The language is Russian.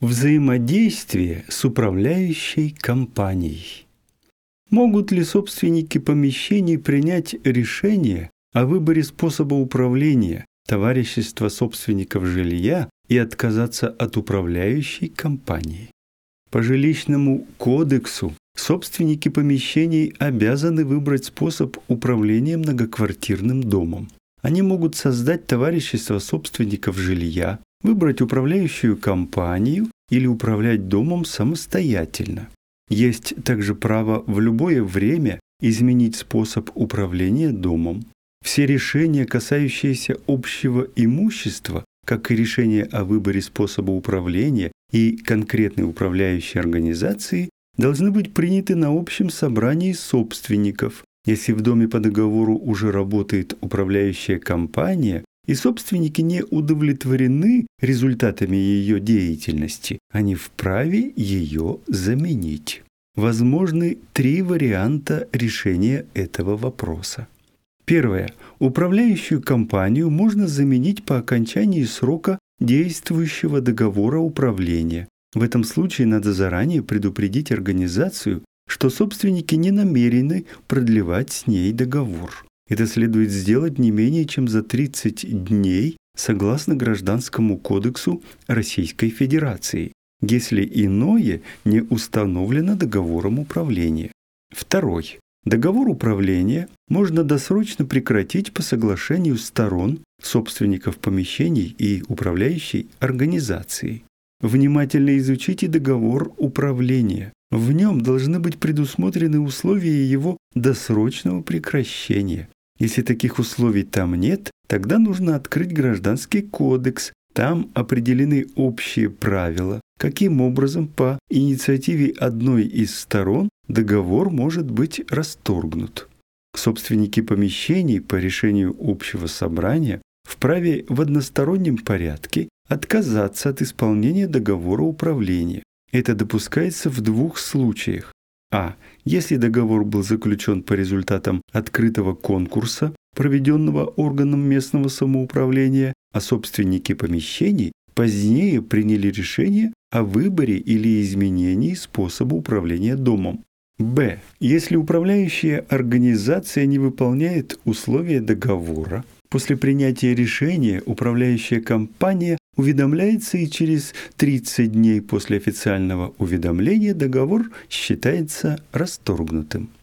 Взаимодействие с управляющей компанией. Могут ли собственники помещений принять решение о выборе способа управления товарищества собственников жилья и отказаться от управляющей компании? По жилищному кодексу собственники помещений обязаны выбрать способ управления многоквартирным домом. Они могут создать товарищество собственников жилья, выбрать управляющую компанию или управлять домом самостоятельно. Есть также право в любое время изменить способ управления домом. Все решения, касающиеся общего имущества, как и решения о выборе способа управления и конкретной управляющей организации, должны быть приняты на общем собрании собственников. Если в доме по договору уже работает управляющая компания, и собственники не удовлетворены результатами ее деятельности, они вправе ее заменить. Возможны 3 варианта решения этого вопроса. Первое. Управляющую компанию можно заменить по окончании срока действующего договора управления. В этом случае надо заранее предупредить организацию, что собственники не намерены продлевать с ней договор. Это следует сделать не менее чем за 30 дней согласно Гражданскому кодексу Российской Федерации, если иное не установлено договором управления. Второй. Договор управления можно досрочно прекратить по соглашению сторон, собственников помещений и управляющей организации. Внимательно изучите договор управления. В нем должны быть предусмотрены условия его досрочного прекращения. Если таких условий там нет, тогда нужно открыть Гражданский кодекс. Там определены общие правила, каким образом по инициативе одной из сторон договор может быть расторгнут. Собственники помещений по решению общего собрания вправе в одностороннем порядке отказаться от исполнения договора управления. Это допускается в 2 случаях. А. Если договор был заключен по результатам открытого конкурса, проведенного органом местного самоуправления, а собственники помещений позднее приняли решение о выборе или изменении способа управления домом. Б. Если управляющая организация не выполняет условия договора, после принятия решения управляющая компания уведомляется, и через 30 дней после официального уведомления договор считается расторгнутым.